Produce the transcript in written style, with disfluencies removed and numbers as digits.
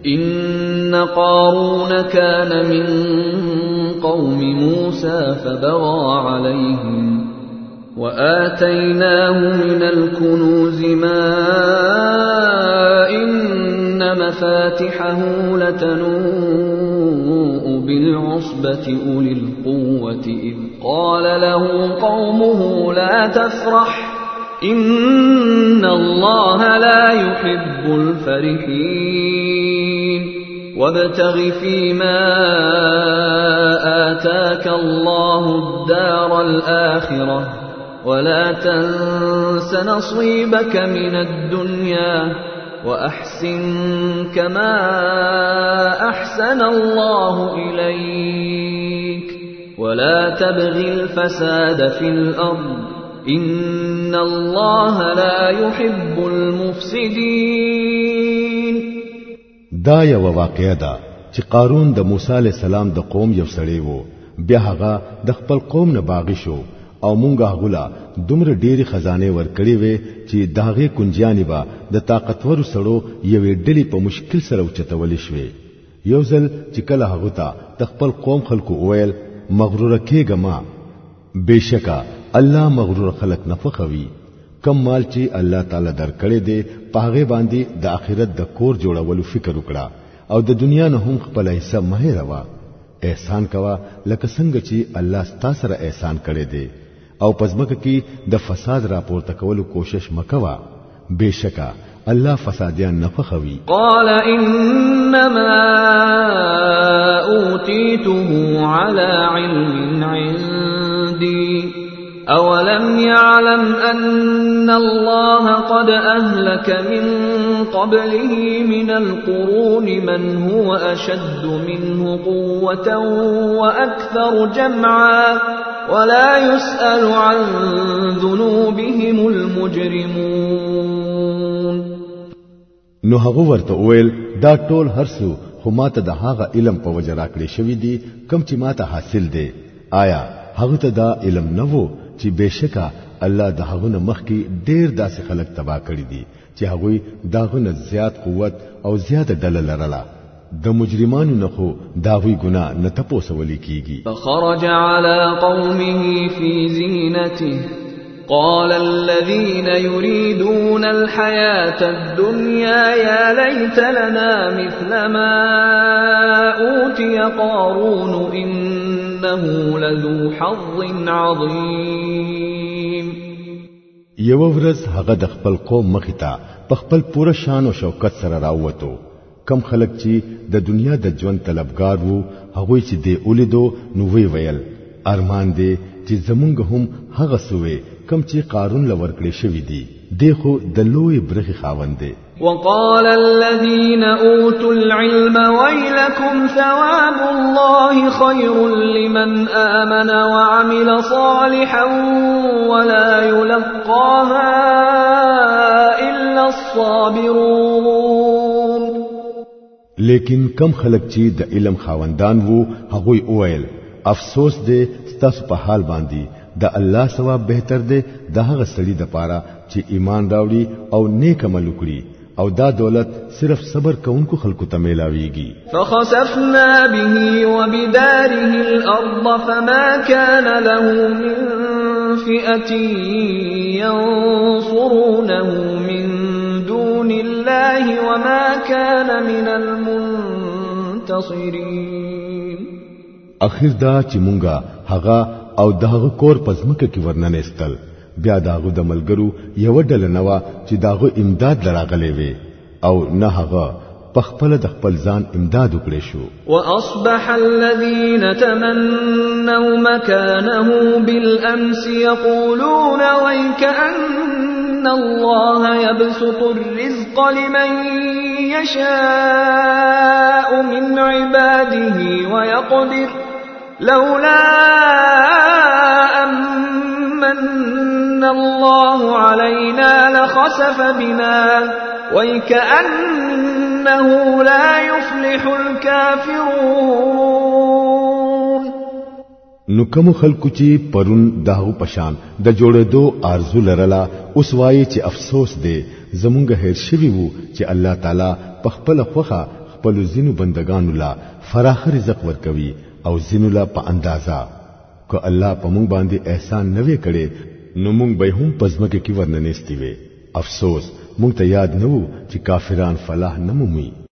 إن قارون كان من قوم موسى فبغى عليهم وآتيناه من الكنوز ما إن مفاتحه لتنوء بالعصبة أولي القوة إذ قال له قومه لا تفرح إن الله لا يحب الفرحين وابتغ فيما آتاك الله الدار الآخرة ولا تنس نصيبك من الدنيا وأحسن كما أحسن الله إليك ولا تبغ الفساد في الأرض إن الله لا يحب المفسدين. دا یو واقعه ده چې قارون د موسی علی السلام د قوم یو سړی وو. بیا هغه د خپل قوم نه باغی شو او مونږه غولا دومره ډېری خزانه ورکړې وې چې داغه کنجیانی با د طاقتور سړو یوې ډلې په مشکل سره اوچتول شوې. یو ځل چې کله هغه ته د خپل قوم خلکو وویل مغرور کېږه ما بشکا الله مغرور خلق نه فخوي. کم مال چې الله تعالی درکړي دي پاغه باندې د آخرت د کور جوړولو فکر وکړه او د دنیا نه هم خپل حصہ مه روا. احسان کوا لکه څنګه چې الله ستاسو سره احسان کړی دی او پزمکه کې د فساد راپورته کولو کوشش مکوا. بشکا الله فسادیان نه فخوي. قال انما اوتيته على علم عندي أولم يعلم أن الله قد أهلك من قبله من القرون من هو أشد منه قوة وأكثر جمعا ولا يسأل عن ذنوبهم المجرمون. نو هغه ورته ویل دا ټول هرڅو خو ماته د هغه علم په وجه راکړې شوی دی کم چې ماته حاصل دی. آیا هغه ته دا علم نه وو چې بشکا الله د هغه مخ کې ډېر داسې خلک تبا کړی دي چې هغه داغه زیات قوت او زیات دلل لرله. د مجرمانو نه خو داوی ګناه نه تپوس ولي کیږي. فخرج على قومه في زينته قال الذين يريدون الحياة الدنيا يا ليت لنا مثل ما أوتي قارون إنه لذو حظ عظيم. یو ورځ هغه د خپل قوم مخې ته په خپل پوره شان او شوکت سره راووتو. کم خلک چې د دنیا د ژوند طلبګار وو هغه چې دی اولیدو نو وی ویل ارمان دی چې زمونږ هم هغه سوې کم چې قارون لور کړی شوی دی. دغه د لوی برخي خاوند دی. وقال الذين اوتوا العلم ويلكم ثواب الله خير لمن آمن وعمل صالحا ولا يلقاها الا الصابرون. لیکن کم خلک چې د علم خاوندان وو هغه اویل افسوس دی ستاسو په حال باندې د الله ثواب بهتر دی د هغه سړي د پاره چې ایمان راوړي او نیک عمل وکړي او دا دولت صرف صبر کوونکو خلکو ته ملاويږي. فخسفنا به وبداره الارض فما كان له من فئة ينصرونه من دون الله وما كان من المنتصرين. اخر دا چې مونږه هغه او داغه کور پزمکه کې ورننه استل بیا داغه د ملګرو یو ډله نوا چې داغه امداد لراغلې وي او نه هغه پخپل د خپل ځان امداد وکړي شو. واصبح الذين تمنوا مكانه بالامس يقولون ويكأن الله يبسط الرزق لمن يشاء من عباده ويقدر لولا أمن الله علينا لخسف بنا ويكأنه لا يفلح الكافرون. نو کوم خلکو چې پرون داو پشان د جوړېدو ارزو لرلا اوس وایي چې افسوس دی زمونږ هیر شوی وو چې الله تعالی په خپل خوخه خپل زینو بندگانو لا فراخ رزق ورکوي او زینو لا په اندازا کو الله په مونږ باندې احسان نه وی کړي نو مونږ به هم پزمکه کې ورننېستي وي افسوس مونږ ته یاد نه وو چې کافران فلاح نه مومي